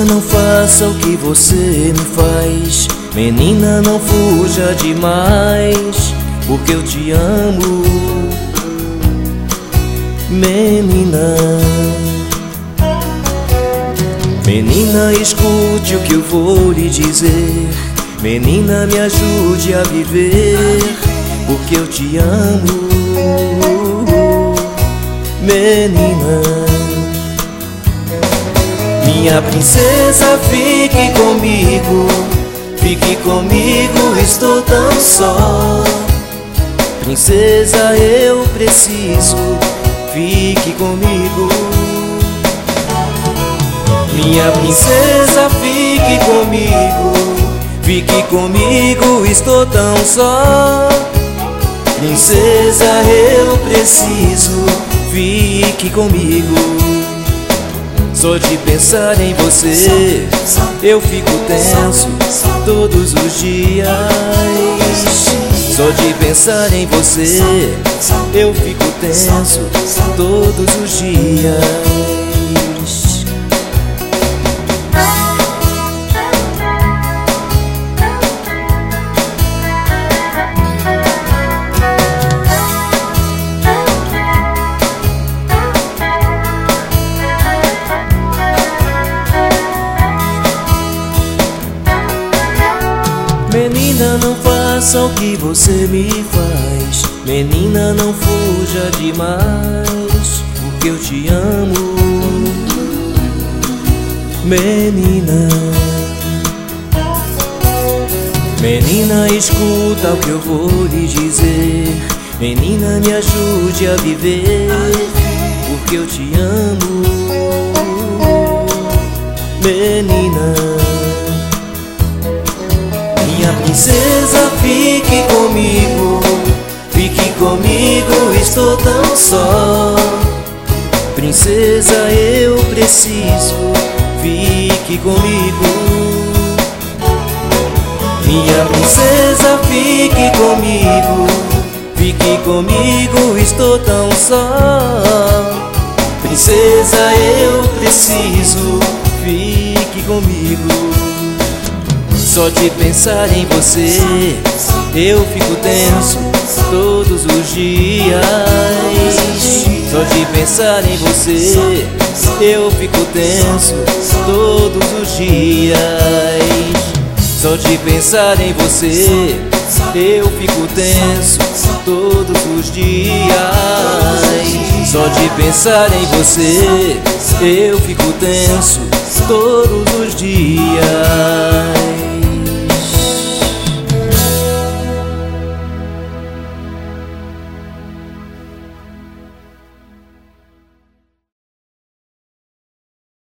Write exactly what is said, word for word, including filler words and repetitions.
não faça o que você me faz. Menina, não fuja demais, porque eu te amo. Menina, menina, escute o que eu vou lhe dizer. Menina, me ajude a viver, porque eu te amo. Menina, minha princesa, fique comigo. Fique comigo, estou tão só. Princesa, eu preciso. Fique comigo. Minha princesa, fique comigo. Fique comigo, estou tão só. Princesa, eu preciso. Fique comigo. Só de pensar em você eu fico tenso todos os dias. Só de pensar em você eu fico tenso todos os dias. Menina, não faça o que você me faz. Menina, não fuja demais, porque eu te amo. Menina, menina, escuta o que eu vou lhe dizer. Menina, me ajude a viver, porque eu te amo. Menina, minha princesa, fique comigo. Fique comigo, estou tão só. Princesa, eu preciso. Fique comigo. Minha princesa, fique comigo. Fique comigo, estou tão só. Princesa, eu preciso. Fique comigo. Só de pensar em você eu fico tenso todos os dias. Só de pensar em você eu fico tenso todos os dias. Só de pensar em você eu fico tenso todos os dias. Só de pensar em você eu fico tenso todos os dias.